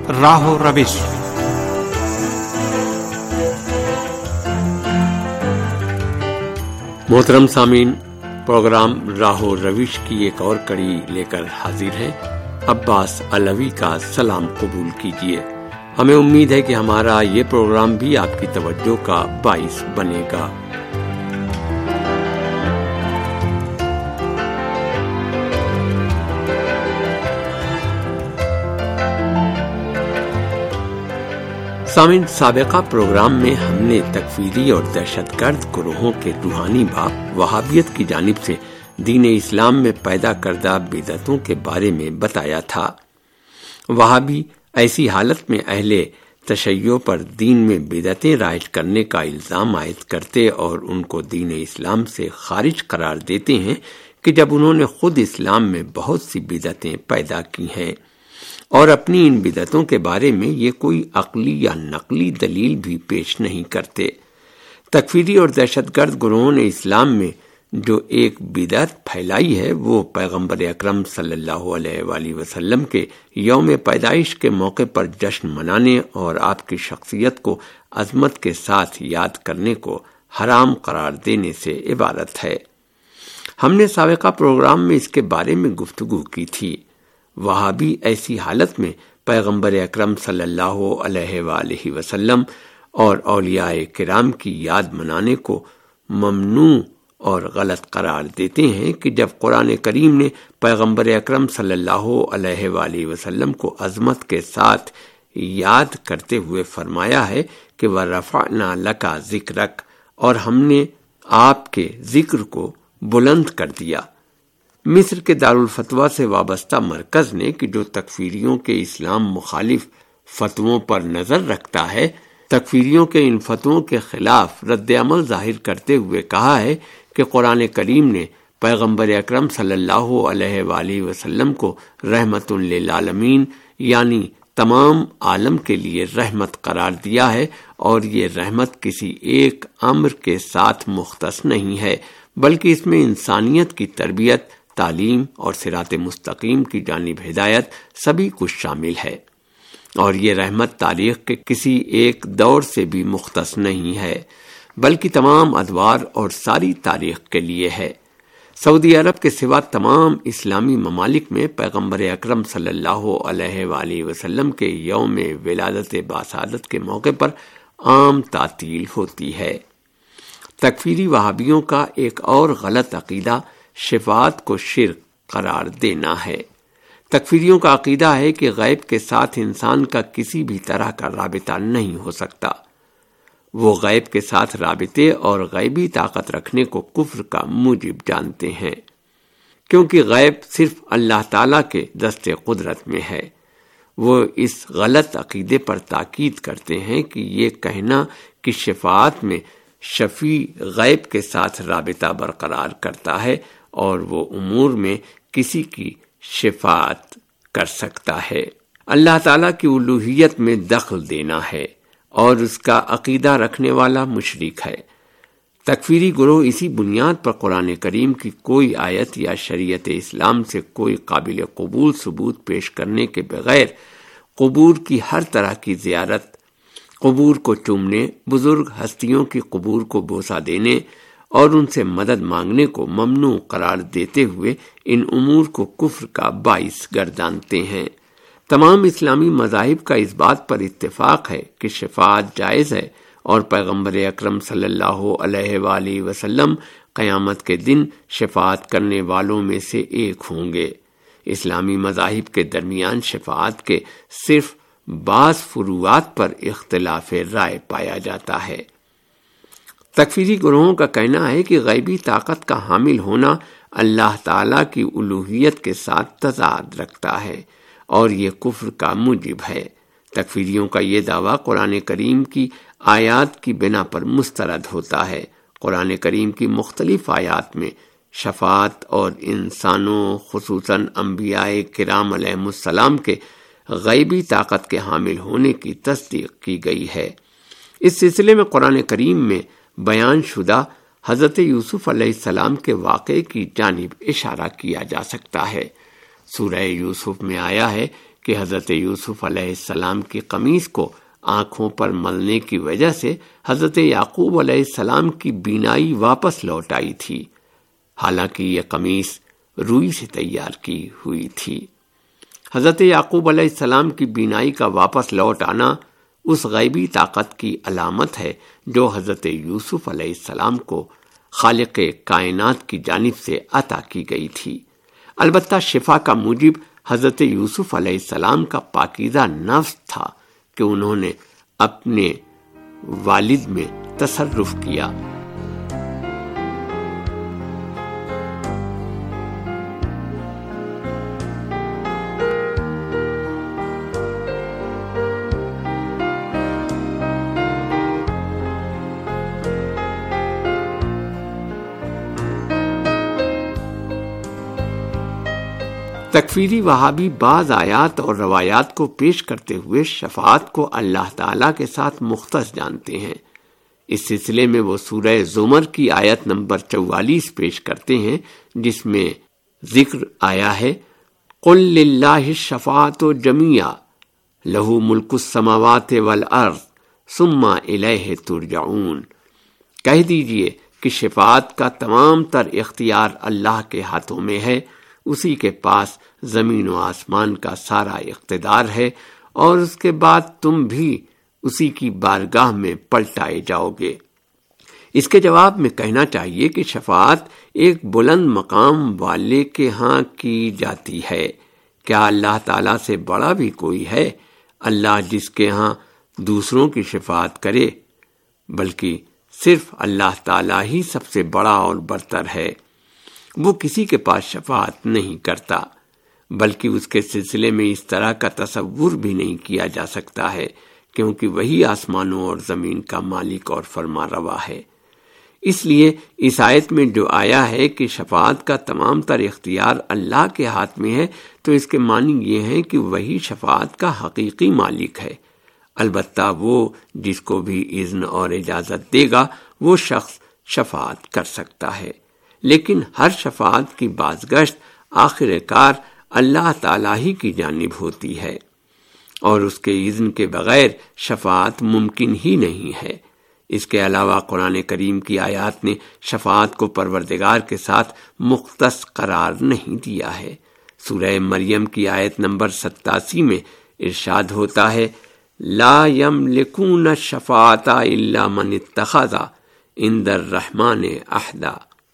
راہ و روش۔ محترم سامعین، پروگرام راہ و روش کی ایک اور کڑی لے کر حاضر ہے۔ عباس علوی کا سلام قبول کیجیے۔ ہمیں امید ہے کہ ہمارا یہ پروگرام بھی آپ کی توجہ کا باعث بنے گا۔ سامعین، سابقہ پروگرام میں ہم نے تکفیری اور دہشت گرد گروہوں کے روحانی باپ وہابیت کی جانب سے دین اسلام میں پیدا کردہ بدعتوں کے بارے میں بتایا تھا۔ وہابی ایسی حالت میں اہل تشیع پر دین میں بدعتیں رائج کرنے کا الزام عائد کرتے اور ان کو دین اسلام سے خارج قرار دیتے ہیں کہ جب انہوں نے خود اسلام میں بہت سی بدعتیں پیدا کی ہیں اور اپنی ان بدعتوں کے بارے میں یہ کوئی عقلی یا نقلی دلیل بھی پیش نہیں کرتے۔ تکفیری اور دہشت گرد گروہوں نے اسلام میں جو ایک بدعت پھیلائی ہے وہ پیغمبر اکرم صلی اللہ علیہ وآلہ وسلم کے یوم پیدائش کے موقع پر جشن منانے اور آپ کی شخصیت کو عظمت کے ساتھ یاد کرنے کو حرام قرار دینے سے عبارت ہے۔ ہم نے سابقہ پروگرام میں اس کے بارے میں گفتگو کی تھی۔ وہابی ایسی حالت میں پیغمبر اکرم صلی اللہ علیہ وآلہ وسلم اور اولیاء کرام کی یاد منانے کو ممنوع اور غلط قرار دیتے ہیں کہ جب قرآن کریم نے پیغمبر اکرم صلی اللہ علیہ وآلہ وسلم کو عظمت کے ساتھ یاد کرتے ہوئے فرمایا ہے کہ وَرَفَعْنَا لَكَ ذِكْرَكَ، اور ہم نے آپ کے ذکر کو بلند کر دیا۔ مصر کے دارالفتویٰ سے وابستہ مرکز نے کہ جو تکفیریوں کے اسلام مخالف فتووں پر نظر رکھتا ہے، تکفیریوں کے ان فتووں کے خلاف رد عمل ظاہر کرتے ہوئے کہا ہے کہ قرآن کریم نے پیغمبر اکرم صلی اللہ علیہ وآلہ وسلم کو رحمت للعالمین یعنی تمام عالم کے لیے رحمت قرار دیا ہے، اور یہ رحمت کسی ایک امر کے ساتھ مختص نہیں ہے بلکہ اس میں انسانیت کی تربیت، تعلیم اور صراط مستقیم کی جانب ہدایت سبھی کچھ شامل ہے، اور یہ رحمت تاریخ کے کسی ایک دور سے بھی مختص نہیں ہے بلکہ تمام ادوار اور ساری تاریخ کے لیے ہے۔ سعودی عرب کے سوا تمام اسلامی ممالک میں پیغمبر اکرم صلی اللہ علیہ وآلہ وسلم کے یوم ولادت باسعادت کے موقع پر عام تعطیل ہوتی ہے۔ تکفیری وہابیوں کا ایک اور غلط عقیدہ شفاعت کو شرک قرار دینا ہے۔ تکفیریوں کا عقیدہ ہے کہ غیب کے ساتھ انسان کا کسی بھی طرح کا رابطہ نہیں ہو سکتا۔ وہ غیب کے ساتھ رابطے اور غیبی طاقت رکھنے کو کفر کا موجب جانتے ہیں، کیونکہ غیب صرف اللہ تعالیٰ کے دست قدرت میں ہے۔ وہ اس غلط عقیدے پر تاکید کرتے ہیں کہ یہ کہنا کہ شفاعت میں شفیع غیب کے ساتھ رابطہ برقرار کرتا ہے اور وہ امور میں کسی کی شفاعت کر سکتا ہے، اللہ تعالیٰ کی الوہیت میں دخل دینا ہے، اور اس کا عقیدہ رکھنے والا مشرک ہے۔ تکفیری گروہ اسی بنیاد پر قرآن کریم کی کوئی آیت یا شریعت اسلام سے کوئی قابل قبول ثبوت پیش کرنے کے بغیر قبور کی ہر طرح کی زیارت، قبور کو چومنے، بزرگ ہستیوں کی قبور کو بوسہ دینے اور ان سے مدد مانگنے کو ممنوع قرار دیتے ہوئے ان امور کو کفر کا باعث گردانتے ہیں۔ تمام اسلامی مذاہب کا اس بات پر اتفاق ہے کہ شفاعت جائز ہے، اور پیغمبر اکرم صلی اللہ علیہ وآلہ وسلم قیامت کے دن شفاعت کرنے والوں میں سے ایک ہوں گے۔ اسلامی مذاہب کے درمیان شفاعت کے صرف بعض فروعات پر اختلاف رائے پایا جاتا ہے۔ تکفیری گروہوں کا کہنا ہے کہ غیبی طاقت کا حامل ہونا اللہ تعالیٰ کی الوہیت کے ساتھ تضاد رکھتا ہے، اور یہ کفر کا موجب ہے۔ تکفیریوں کا یہ دعویٰ قرآن کریم کی آیات کی بنا پر مسترد ہوتا ہے۔ قرآن کریم کی مختلف آیات میں شفاعت اور انسانوں خصوصاً انبیاء کرام علیہم السلام کے غیبی طاقت کے حامل ہونے کی تصدیق کی گئی ہے۔ اس سلسلے میں قرآن کریم میں بیان شدہ حضرت یوسف علیہ السلام کے واقعے کی جانب اشارہ کیا جا سکتا ہے۔ سورہ یوسف میں آیا ہے کہ حضرت یوسف علیہ السلام کی قمیص کو آنکھوں پر ملنے کی وجہ سے حضرت یعقوب علیہ السلام کی بینائی واپس لوٹ آئی تھی، حالانکہ یہ قمیص روئی سے تیار کی ہوئی تھی۔ حضرت یعقوب علیہ السلام کی بینائی کا واپس لوٹ آنا اس غیبی طاقت کی علامت ہے جو حضرت یوسف علیہ السلام کو خالق کائنات کی جانب سے عطا کی گئی تھی۔ البتہ شفا کا موجب حضرت یوسف علیہ السلام کا پاکیزہ نفس تھا کہ انہوں نے اپنے والد میں تصرف کیا۔ تکفیری وہابی بعض آیات اور روایات کو پیش کرتے ہوئے شفاعت کو اللہ تعالیٰ کے ساتھ مختص جانتے ہیں۔ اس سلسلے میں وہ سورہ زمر کی آیت نمبر 44 پیش کرتے ہیں، جس میں ذکر آیا ہے قُلْ لِلَّهِ الشَّفَاعَةُ جَمِيعًا لَهُ مُلْكُ السَّمَاوَاتِ وَالْأَرْضِ ثُمَّ إِلَيْهِ تُرْجَعُونَ۔ کہہ دیجئے کہ شفاعت کا تمام تر اختیار اللہ کے ہاتھوں میں ہے، اسی کے پاس زمین و آسمان کا سارا اقتدار ہے، اور اس کے بعد تم بھی اسی کی بارگاہ میں پلٹائے جاؤ گے۔ اس کے جواب میں کہنا چاہیے کہ شفاعت ایک بلند مقام والے کے ہاں کی جاتی ہے۔ کیا اللہ تعالیٰ سے بڑا بھی کوئی ہے؟ اللہ جس کے ہاں دوسروں کی شفاعت کرے، بلکہ صرف اللہ تعالیٰ ہی سب سے بڑا اور برتر ہے۔ وہ کسی کے پاس شفاعت نہیں کرتا، بلکہ اس کے سلسلے میں اس طرح کا تصور بھی نہیں کیا جا سکتا ہے، کیونکہ وہی آسمانوں اور زمین کا مالک اور فرما روا ہے۔ اس لیے اس آیت میں جو آیا ہے کہ شفاعت کا تمام تر اختیار اللہ کے ہاتھ میں ہے، تو اس کے معنی یہ ہے کہ وہی شفاعت کا حقیقی مالک ہے۔ البتہ وہ جس کو بھی اذن اور اجازت دے گا وہ شخص شفاعت کر سکتا ہے، لیکن ہر شفاعت کی بازگشت آخر کار اللہ تعالیٰ ہی کی جانب ہوتی ہے، اور اس کے اذن کے بغیر شفاعت ممکن ہی نہیں ہے۔ اس کے علاوہ قرآن کریم کی آیات نے شفاعت کو پروردگار کے ساتھ مختص قرار نہیں دیا ہے۔ سورہ مریم کی آیت نمبر 87 میں ارشاد ہوتا ہے لا یملکون الشفاعۃ الا من اتخذ عند الرحمن عہدا۔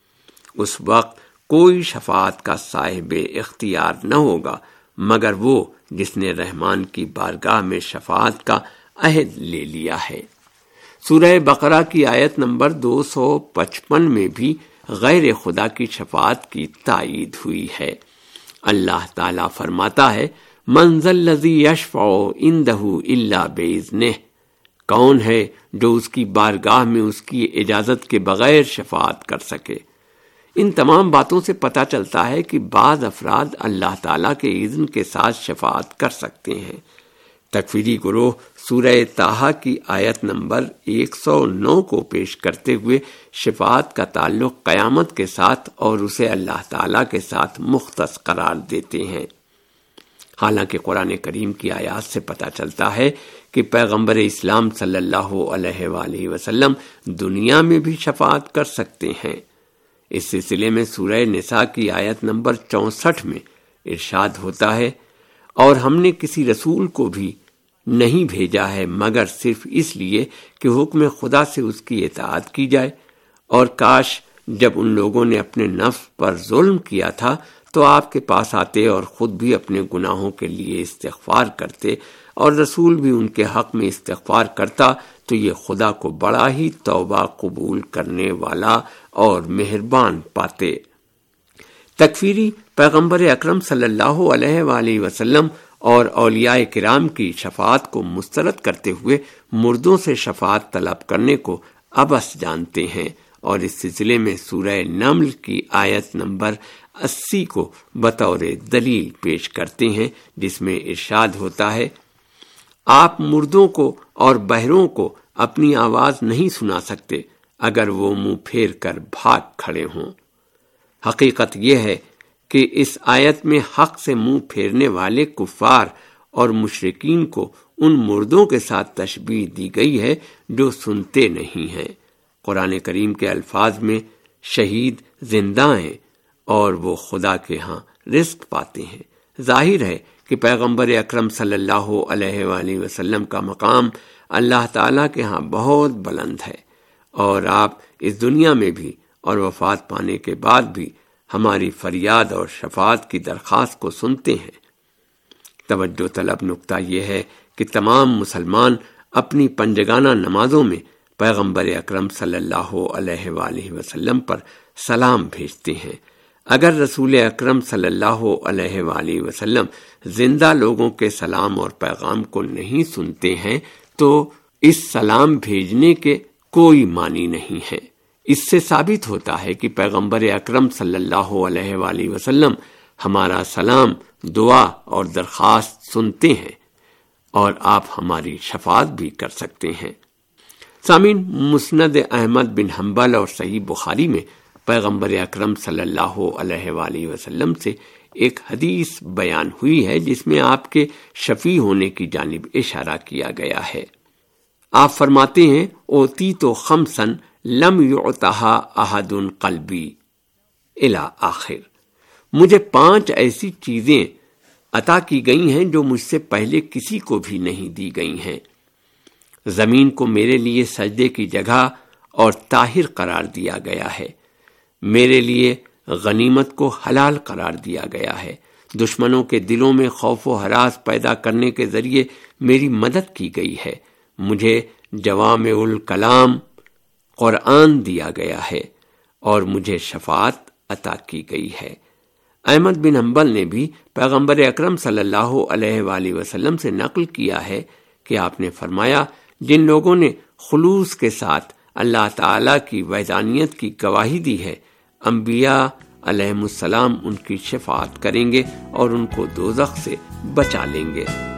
اس وقت کوئی شفاعت کا صاحب اختیار نہ ہوگا مگر وہ جس نے رحمان کی بارگاہ میں شفاعت کا عہد لے لیا ہے۔ سورہ بقرہ کی آیت نمبر 255 میں بھی غیر خدا کی شفاعت کی تائید ہوئی ہے۔ اللہ تعالیٰ فرماتا ہے من ذا الذی یشفع عندہ الا باذنہ، کون ہے جو اس کی بارگاہ میں اس کی اجازت کے بغیر شفاعت کر سکے۔ ان تمام باتوں سے پتہ چلتا ہے کہ بعض افراد اللہ تعالیٰ کے اذن کے ساتھ شفاعت کر سکتے ہیں۔ تکفیری گروہ سورہ طٰہٰ کی آیت نمبر 109 کو پیش کرتے ہوئے شفاعت کا تعلق قیامت کے ساتھ اور اسے اللہ تعالیٰ کے ساتھ مختص قرار دیتے ہیں، حالانکہ قرآن کریم کی آیات سے پتہ چلتا ہے کہ پیغمبر اسلام صلی اللہ علیہ وآلہ وسلم دنیا میں بھی شفاعت کر سکتے ہیں۔ اس سلسلے میں سورہ نساء کی آیت نمبر 64 میں ارشاد ہوتا ہے اور ہم نے کسی رسول کو بھی نہیں بھیجا ہے مگر صرف اس لیے کہ حکم خدا سے اس کی اطاعت کی جائے، اور کاش جب ان لوگوں نے اپنے نفس پر ظلم کیا تھا تو آپ کے پاس آتے اور خود بھی اپنے گناہوں کے لیے استغفار کرتے، اور رسول بھی ان کے حق میں استغفار کرتا، تو یہ خدا کو بڑا ہی توبہ قبول کرنے والا اور مہربان پاتے۔ تکفیری پیغمبر اکرم صلی اللہ علیہ وآلہ وسلم اور اولیاء کرام کی شفاعت کو مسترد کرتے ہوئے مردوں سے شفاعت طلب کرنے کو عبث جانتے ہیں، اور اس سلسلے میں سورہ نمل کی آیت نمبر 80 کو بطور دلیل پیش کرتے ہیں، جس میں ارشاد ہوتا ہے آپ مردوں کو اور بہروں کو اپنی آواز نہیں سنا سکتے اگر وہ منہ پھیر کر بھاگ کھڑے ہوں۔ حقیقت یہ ہے کہ اس آیت میں حق سے منہ پھیرنے والے کفار اور مشرکین کو ان مردوں کے ساتھ تشبیہ دی گئی ہے جو سنتے نہیں ہیں۔ قرآن کریم کے الفاظ میں شہید زندہ ہیں اور وہ خدا کے ہاں رزق پاتے ہیں۔ ظاہر ہے کہ پیغمبر اکرم صلی اللہ علیہ وآلہ وسلم کا مقام اللہ تعالیٰ کے ہاں بہت بلند ہے، اور آپ اس دنیا میں بھی اور وفات پانے کے بعد بھی ہماری فریاد اور شفاعت کی درخواست کو سنتے ہیں۔ توجہ طلب نکتہ یہ ہے کہ تمام مسلمان اپنی پنجگانہ نمازوں میں پیغمبر اکرم صلی اللہ علیہ وآلہ وسلم پر سلام بھیجتے ہیں۔ اگر رسول اکرم صلی اللہ علیہ وآلہ وسلم زندہ لوگوں کے سلام اور پیغام کو نہیں سنتے ہیں تو اس سلام بھیجنے کے کوئی معنی نہیں ہے۔ اس سے ثابت ہوتا ہے کہ پیغمبر اکرم صلی اللہ علیہ وآلہ وسلم ہمارا سلام، دعا اور درخواست سنتے ہیں، اور آپ ہماری شفاعت بھی کر سکتے ہیں۔ سامعین، مسند احمد بن حنبل اور صحیح بخاری میں پیغمبر اکرم صلی اللہ علیہ وآلہ وسلم سے ایک حدیث بیان ہوئی ہے جس میں آپ کے شفیع ہونے کی جانب اشارہ کیا گیا ہے۔ آپ فرماتے ہیں، اوتی تو خمسن لم یعطہا احد قلبی الی آخر، مجھے 5 ایسی چیزیں عطا کی گئی ہیں جو مجھ سے پہلے کسی کو بھی نہیں دی گئی ہیں۔ زمین کو میرے لیے سجدے کی جگہ اور طاہر قرار دیا گیا ہے، میرے لیے غنیمت کو حلال قرار دیا گیا ہے، دشمنوں کے دلوں میں خوف و ہراس پیدا کرنے کے ذریعے میری مدد کی گئی ہے، مجھے جوامع الکلام قرآن دیا گیا ہے، اور مجھے شفاعت عطا کی گئی ہے۔ احمد بن حنبل نے بھی پیغمبر اکرم صلی اللہ علیہ وآلہ وسلم سے نقل کیا ہے کہ آپ نے فرمایا، جن لوگوں نے خلوص کے ساتھ اللہ تعالیٰ کی وحدانیت کی گواہی دی ہے، انبیاء علیہم السلام ان کی شفاعت کریں گے اور ان کو دوزخ سے بچا لیں گے۔